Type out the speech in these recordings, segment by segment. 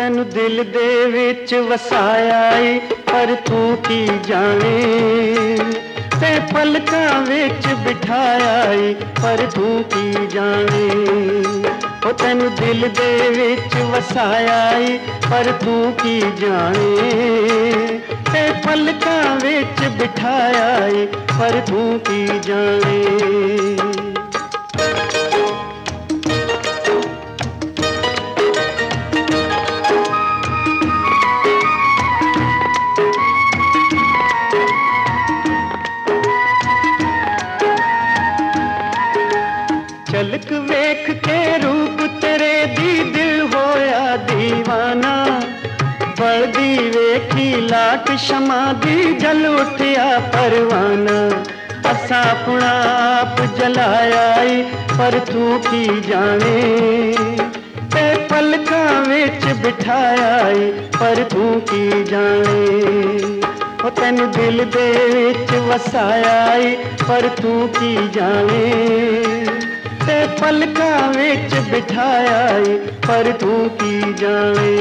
ਤੈਨੂੰ ਦਿਲ ਦੇ ਵਿੱਚ ਵਸਾਇਆ ਈ ਪਰ ਤੂੰ ਕੀ ਜਾਣੇ ਤੇ ਪਲਕਾਂ ਵਿੱਚ ਬਿਠਾਇਆ ਈ ਪਰ ਤੂੰ ਕੀ ਜਾਣੇ ਉਹ ਤੈਨੂੰ ਦਿਲ ਦੇ ਵਿੱਚ ਵਸਾਇਆ ਈ ਪਰ ਤੂੰ ਕੀ ਜਾਣੇ ਤੇ ਪਲਕਾਂ ਵਿੱਚ ਬਿਠਾਇਆ ਈ ਪਰ ਤੂੰ ਕੀ ਜਾਣੇ झलक वेख के रूप तेरे दी दिल होया दीवाना बढ़दी वेखी लाट शमा दी जल उठया परवाना असा अपना आप जलाया पर तू की जाने ते पलकां विच बिठाया पर तू की जाने ओ तैनू दिल दे विच वसाया पर तू की जाने ते पलकां विच बिठाया पर तू की जाने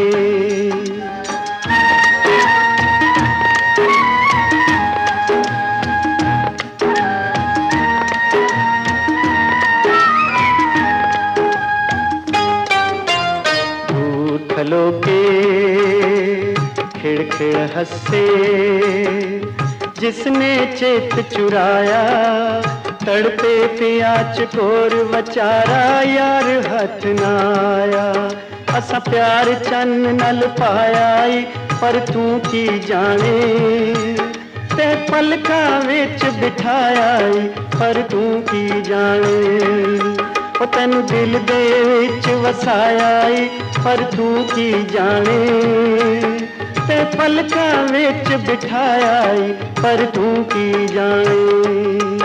खलो के खिड़खिड़ हंसे जिसने चेत चुराया तड़पे पिया चकोर बचारा यार हथ ना आया असा प्यार चन नल पाया पर तू की जाने ते पलकां विच बिठाया पर तू की जाने ओ तैनू दिल दे विच वसाया पर तू की जाने ते पलकां विच बिठाया पर तू की जाने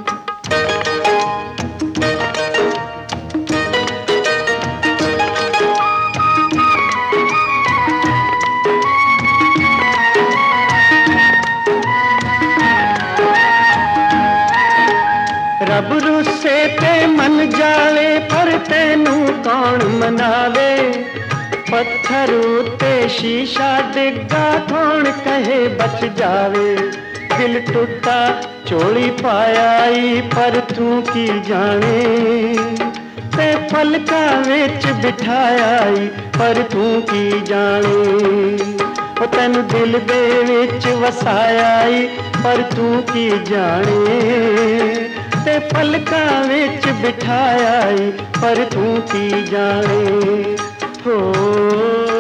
रब रुस्से ते मन जावे पर तेनू कौन मनावे पत्थर उत्ते शीशा डिग्गा कौन कहे बच जावे दिल टूटा चोली पाया पर तू की जाने ते पलकां विच बिठाया पर तू की जाने ओ तैनू दिल दे विच वसाया पर तू की जाने ते पलकां विच बिठाया पर तू की जाने हो।